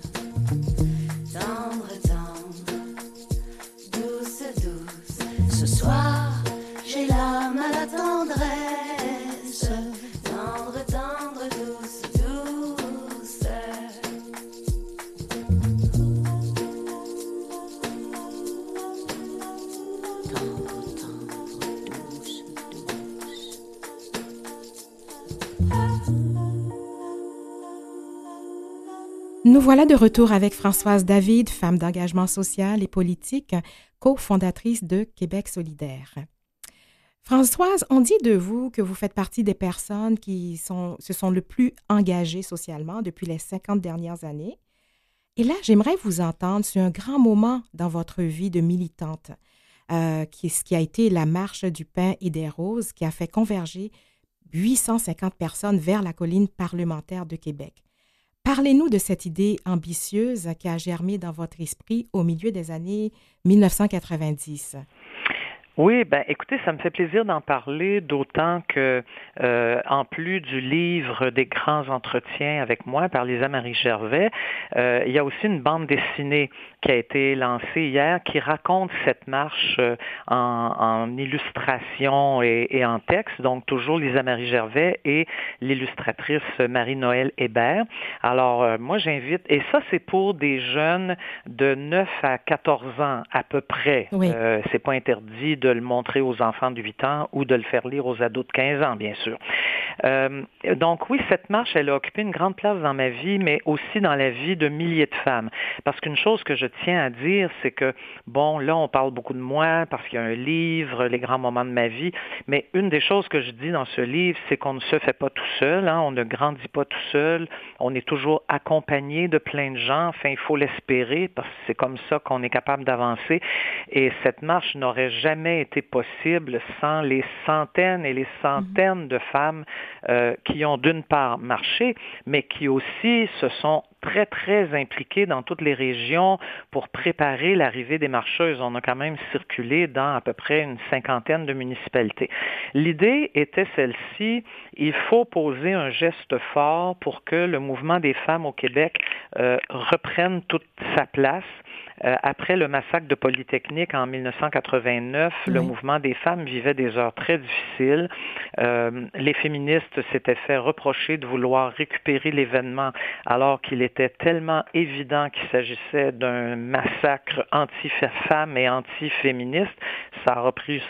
tendre, tendre, douce, douce. Ce soir, j'ai l'âme à la tendresse, tendre, tendre, douce, douce. Tendre, tendre, douce, douce. Nous voilà de retour avec Françoise David, femme d'engagement social et politique, cofondatrice de Québec solidaire. Françoise, on dit de vous que vous faites partie des personnes qui se sont le plus engagées socialement depuis les 50 dernières années. Et là, j'aimerais vous entendre sur un grand moment dans votre vie de militante, ce qui a été la marche du pain et des roses, qui a fait converger 850 personnes vers la colline parlementaire de Québec. Parlez-nous de cette idée ambitieuse qui a germé dans votre esprit au milieu des années 1990. Oui, ben écoutez, ça me fait plaisir d'en parler, d'autant que, en plus du livre des grands entretiens avec moi par Lisa Marie Gervais, il y a aussi une bande dessinée qui a été lancée hier, qui raconte cette marche en illustration et en texte, donc toujours Lisa Marie Gervais et l'illustratrice Marie-Noël Hébert. Alors, moi j'invite, et ça c'est pour des jeunes de 9 à 14 ans à peu près. Oui. C'est pas interdit de le montrer aux enfants de 8 ans ou de le faire lire aux ados de 15 ans, bien sûr. Donc oui, cette marche, elle a occupé une grande place dans ma vie, mais aussi dans la vie de milliers de femmes. Parce qu'une chose que je tiens à dire, c'est que, bon, là, on parle beaucoup de moi parce qu'il y a un livre, Les grands moments de ma vie, mais une des choses que je dis dans ce livre, c'est qu'on ne se fait pas tout seul, hein, on ne grandit pas tout seul, on est toujours accompagné de plein de gens, enfin, il faut l'espérer parce que c'est comme ça qu'on est capable d'avancer. Et cette marche n'aurait jamais été possible sans les centaines et les centaines de femmes qui ont d'une part marché, mais qui aussi se sont très, très impliquées dans toutes les régions pour préparer l'arrivée des marcheuses. On a quand même circulé dans à peu près une cinquantaine de municipalités. L'idée était celle-ci, il faut poser un geste fort pour que le mouvement des femmes au Québec reprenne toute sa place. Après le massacre de Polytechnique en 1989, le mouvement des femmes vivait des heures très difficiles. Les féministes s'étaient fait reprocher de vouloir récupérer l'événement alors qu'il était tellement évident qu'il s'agissait d'un massacre anti-femmes et anti-féministe. Ça aura pris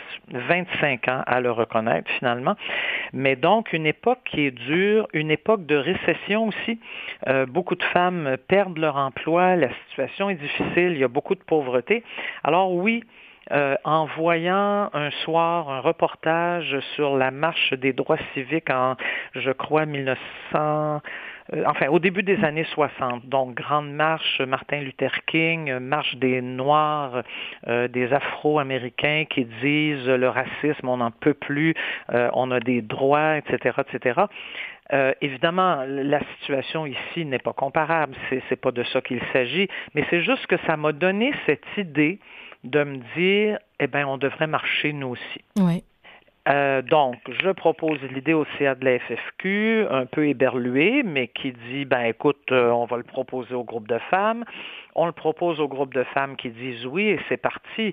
25 ans à le reconnaître finalement. Mais donc, une époque qui est dure, une époque de récession aussi. Beaucoup de femmes perdent leur emploi, la situation est difficile, il y a beaucoup de pauvreté. Alors oui, en voyant un soir un reportage sur la marche des droits civiques en, je crois, 1900... au début des années 60, donc grande marche Martin Luther King, marche des Noirs, des Afro-Américains qui disent le racisme, on n'en peut plus, on a des droits, etc., etc. Évidemment, la situation ici n'est pas comparable, c'est pas de ça qu'il s'agit, mais c'est juste que ça m'a donné cette idée de me dire, on devrait marcher nous aussi. Oui. Donc, je propose l'idée au CA de la FFQ, un peu éberluée, mais qui dit, écoute, on va le proposer au groupe de femmes. On le propose au groupe de femmes qui disent oui, et c'est parti.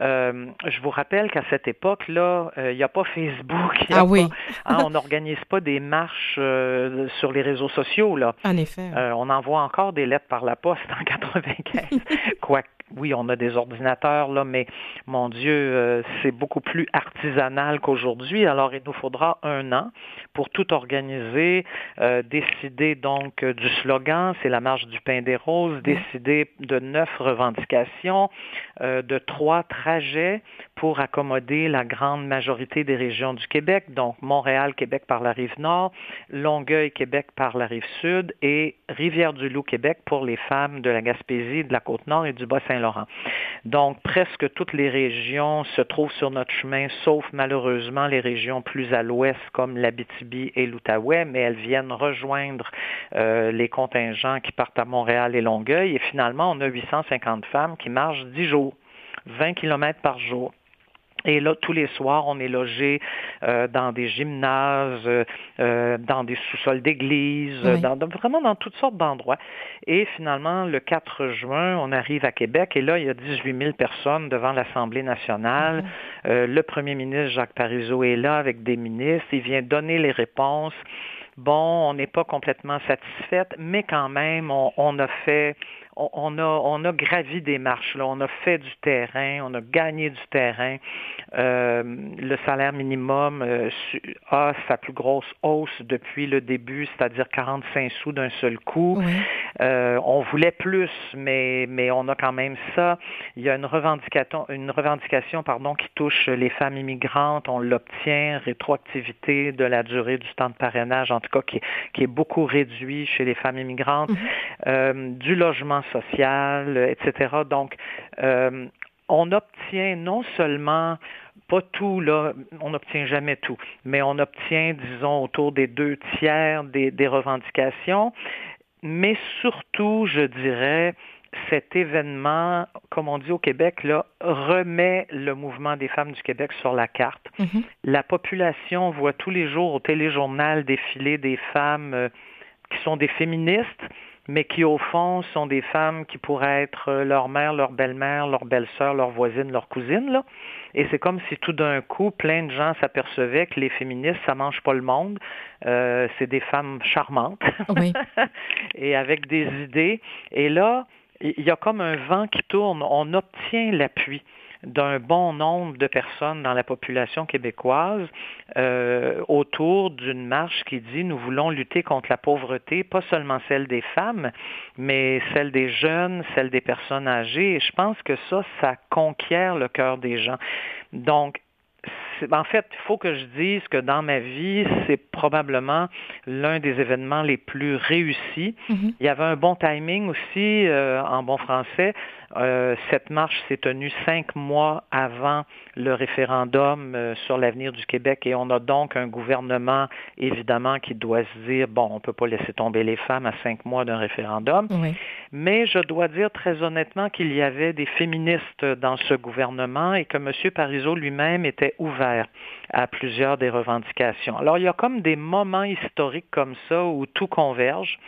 Je vous rappelle qu'à cette époque-là, il n'y a pas Facebook. On n'organise pas des marches sur les réseaux sociaux. Là. En effet. On envoie encore des lettres par la poste en 95. Quoique, oui, on a des ordinateurs, là, mais mon Dieu, c'est beaucoup plus artisanal qu'aujourd'hui. Alors, il nous faudra 1 an pour tout organiser, décider donc du slogan, c'est la marche du pain des roses, décider de 9 revendications, de 3 trajets pour accommoder la grande majorité des régions du Québec, donc Montréal, Québec par la rive nord, Longueuil, Québec par la rive sud et Rivière-du-Loup, Québec pour les femmes de la Gaspésie, de la Côte-Nord et du Bas-Saint-Laurent. Donc, presque toutes les régions se trouvent sur notre chemin, sauf malheureusement les régions plus à l'ouest comme l'Abitibi et l'Outaouais, mais elles viennent rejoindre les contingents qui partent à Montréal et Longueuil. Et finalement, on a 850 femmes qui marchent 10 jours, 20 kilomètres par jour. Et là, tous les soirs, on est logé dans des gymnases, dans des sous-sols d'églises, vraiment dans toutes sortes d'endroits. Et finalement, le 4 juin, on arrive à Québec et là, il y a 18 000 personnes devant l'Assemblée nationale. Le premier ministre Jacques Parizeau est là avec des ministres. Il vient donner les réponses. Bon, on n'est pas complètement satisfaite, mais quand même, on a fait... On a gravi des marches, là. On a fait du terrain, on a gagné du terrain. Le salaire minimum a sa plus grosse hausse depuis le début, c'est-à-dire 45 sous d'un seul coup. Oui. On voulait plus, mais on a quand même ça. Il y a une revendication qui touche les femmes immigrantes. On l'obtient, rétroactivité de la durée du temps de parrainage, en tout cas qui est beaucoup réduit chez les femmes immigrantes. Du logement social, etc. Donc, on obtient non seulement, pas tout, là, on n'obtient jamais tout, mais on obtient, disons, autour des 2/3 des revendications, mais surtout, je dirais, cet événement, comme on dit au Québec, là, remet le mouvement des femmes du Québec sur la carte. La population voit tous les jours au téléjournal défiler des femmes qui sont des féministes, mais qui, au fond, sont des femmes qui pourraient être leur mère, leur belle-mère, leur belle-sœur, leur voisine, leur cousine, là. Et c'est comme si tout d'un coup, plein de gens s'apercevaient que les féministes, ça mange pas le monde. C'est des femmes charmantes. Oui. Et avec des idées. Et là, il y a comme un vent qui tourne. On obtient l'appui d'un bon nombre de personnes dans la population québécoise autour d'une marche qui dit « Nous voulons lutter contre la pauvreté, pas seulement celle des femmes, mais celle des jeunes, celle des personnes âgées. » Et je pense que ça conquiert le cœur des gens. Donc, en fait, il faut que je dise que dans ma vie, c'est probablement l'un des événements les plus réussis. Il y avait un bon timing aussi, en bon français. Cette marche s'est tenue 5 mois avant le référendum sur l'avenir du Québec et on a donc un gouvernement, évidemment, qui doit se dire, bon, on ne peut pas laisser tomber les femmes à 5 mois d'un référendum. Oui. Mais je dois dire très honnêtement qu'il y avait des féministes dans ce gouvernement et que M. Parizeau lui-même était ouvert à plusieurs des revendications. Alors, il y a comme des moments historiques comme ça où tout converge.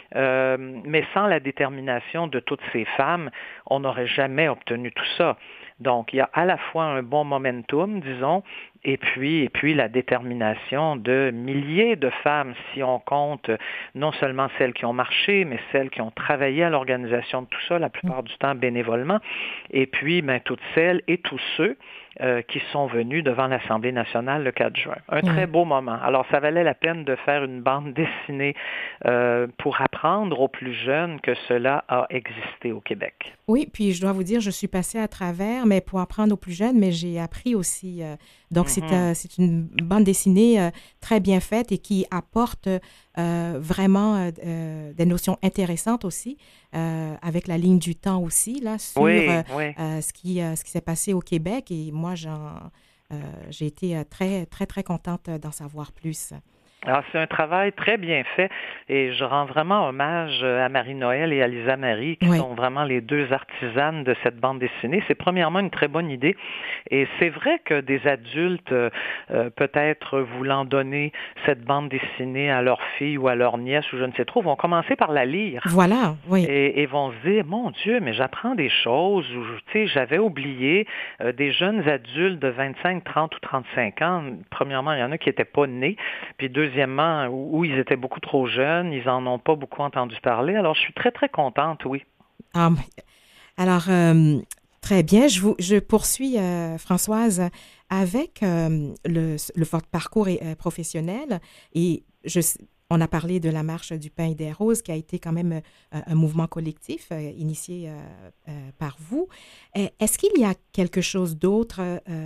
Mais sans la détermination de toutes ces femmes, on n'aurait jamais obtenu tout ça. Donc, il y a à la fois un bon momentum, disons, et puis la détermination de milliers de femmes, si on compte non seulement celles qui ont marché, mais celles qui ont travaillé à l'organisation de tout ça, la plupart du temps bénévolement, et puis toutes celles et tous ceux qui sont venus devant l'Assemblée nationale le 4 juin. Un très beau moment. Alors, ça valait la peine de faire une bande dessinée pour apprendre aux plus jeunes que cela a existé au Québec. Oui, puis je dois vous dire, je suis passée à travers, mais pour apprendre aux plus jeunes, mais j'ai appris aussi. Donc, c'est une bande dessinée très bien faite et qui apporte vraiment des notions intéressantes aussi, avec la ligne du temps aussi, là, sur ce qui s'est passé au Québec. Et moi, j'ai été très, très, très contente d'en savoir plus. Alors, c'est un travail très bien fait et je rends vraiment hommage à Marie-Noël et à Lisa Marie qui sont vraiment les deux artisanes de cette bande dessinée. C'est premièrement une très bonne idée et c'est vrai que des adultes, peut-être voulant donner cette bande dessinée à leur fille ou à leur nièce ou je ne sais trop, vont commencer par la lire. Voilà, oui. Et vont se dire, mon Dieu, mais j'apprends des choses ou, tu sais, j'avais oublié des jeunes adultes de 25, 30 ou 35 ans. Premièrement, il y en a qui n'étaient pas nés, puis deuxièmement, où ils étaient beaucoup trop jeunes, ils n'en ont pas beaucoup entendu parler. Alors, je suis très, très contente, oui. Alors, très bien. Je poursuis, Françoise, avec votre parcours professionnel. Et on a parlé de la Marche du pain et des roses, qui a été quand même un mouvement collectif initié par vous. Est-ce qu'il y a quelque chose d'autre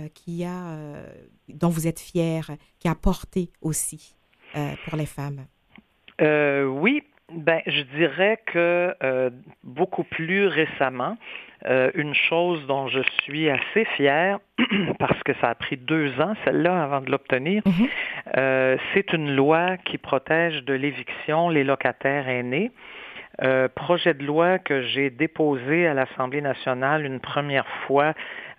dont vous êtes fière, qui a porté aussi pour les femmes? Oui, je dirais que beaucoup plus récemment, une chose dont je suis assez fière, parce que ça a pris 2 ans, celle-là, avant de l'obtenir, c'est une loi qui protège de l'éviction les locataires aînés. Projet de loi que j'ai déposé à l'Assemblée nationale une première fois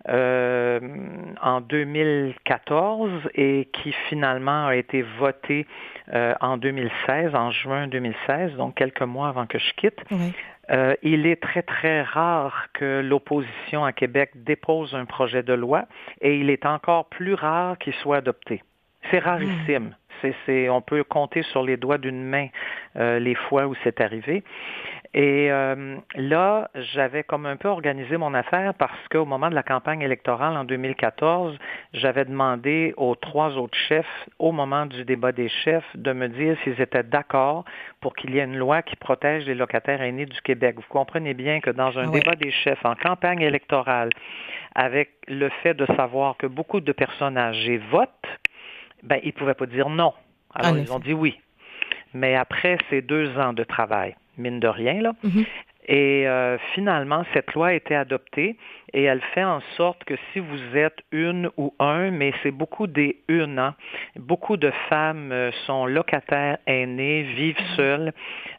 en 2014 et qui finalement a été voté en 2016, en juin 2016, donc quelques mois avant que je quitte. Oui. Il est très, très rare que l'opposition à Québec dépose un projet de loi et il est encore plus rare qu'il soit adopté. C'est rarissime. On peut compter sur les doigts d'une main les fois où c'est arrivé. Et là, j'avais comme un peu organisé mon affaire parce qu'au moment de la campagne électorale en 2014, j'avais demandé aux 3 autres chefs, au moment du débat des chefs, de me dire s'ils étaient d'accord pour qu'il y ait une loi qui protège les locataires aînés du Québec. Vous comprenez bien que dans un débat des chefs en campagne électorale, avec le fait de savoir que beaucoup de personnes âgées votent, ils ne pouvaient pas dire non. Alors, ils ont dit oui. Mais après ces 2 ans de travail, mine de rien, là, et finalement, cette loi a été adoptée et elle fait en sorte que si vous êtes une ou un, mais c'est beaucoup des une, hein, beaucoup de femmes sont locataires aînées, vivent seules.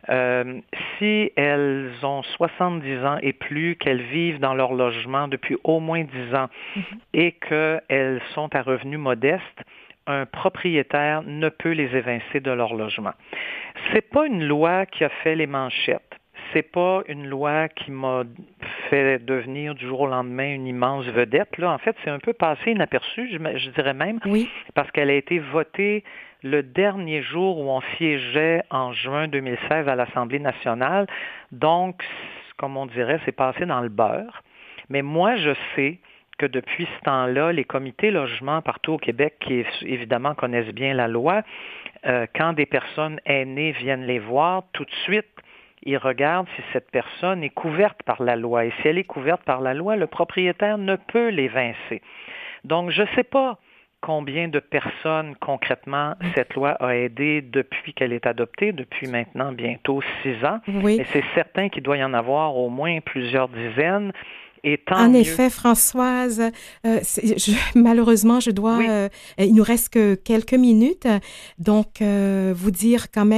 Si elles ont 70 ans et plus, qu'elles vivent dans leur logement depuis au moins 10 ans et qu'elles sont à revenus modestes, un propriétaire ne peut les évincer de leur logement. C'est pas une loi qui a fait les manchettes. C'est pas une loi qui m'a fait devenir du jour au lendemain une immense vedette. Là, en fait, c'est un peu passé inaperçu, je dirais même, parce qu'elle a été votée le dernier jour où on siégeait en juin 2016 à l'Assemblée nationale. Donc, comme on dirait, c'est passé dans le beurre. Mais moi, je sais que depuis ce temps-là, les comités logement partout au Québec, qui évidemment connaissent bien la loi, quand des personnes aînées viennent les voir, tout de suite, ils regardent si cette personne est couverte par la loi. Et si elle est couverte par la loi, le propriétaire ne peut l'évincer. Donc, je ne sais pas combien de personnes, concrètement, cette loi a aidé depuis qu'elle est adoptée, depuis maintenant bientôt 6 ans. Oui. Mais c'est certain qu'il doit y en avoir au moins plusieurs dizaines. En effet, Françoise, malheureusement, je dois... il nous reste que quelques minutes. Donc, vous dire quand même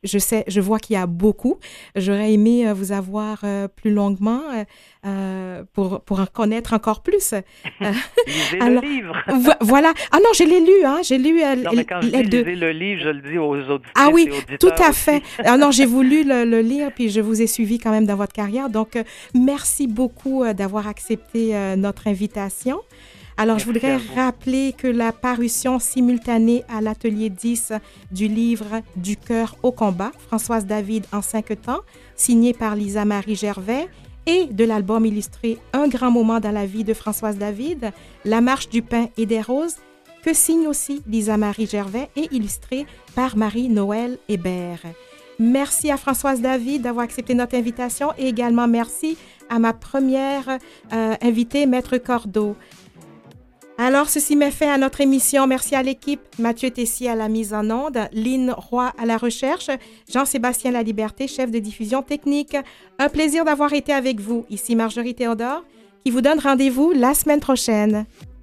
je vois qu'il y a beaucoup. J'aurais aimé vous avoir plus longuement pour en connaître encore plus. Lisez Alors, le livre. Voilà. Ah non, je l'ai lu, hein. J'ai lu Non, mais quand je dis deux. lisez le livre, je le dis aux auditeurs. Ah oui, et auditeurs tout à aussi. fait. Ah non, j'ai voulu le lire, puis je vous ai suivi quand même dans votre carrière. Donc, merci beaucoup d'avoir accepté notre invitation. Alors, je voudrais rappeler que la parution simultanée à l'Atelier 10 du livre « Du cœur au combat », Françoise David en 5 temps, signé par Lisa Marie Gervais, et de l'album illustré « Un grand moment dans la vie de Françoise David », La marche du pain et des roses, que signe aussi Lisa Marie Gervais et illustré par Marie-Noël Hébert. Merci à Françoise David d'avoir accepté notre invitation et également merci à ma première invitée, Maître Cordeau. Alors, ceci met fin à notre émission. Merci à l'équipe. Mathieu Tessier à la mise en onde, Lynn Roy à la recherche, Jean-Sébastien Laliberté, chef de diffusion technique. Un plaisir d'avoir été avec vous. Ici Marjorie Théodore, qui vous donne rendez-vous la semaine prochaine.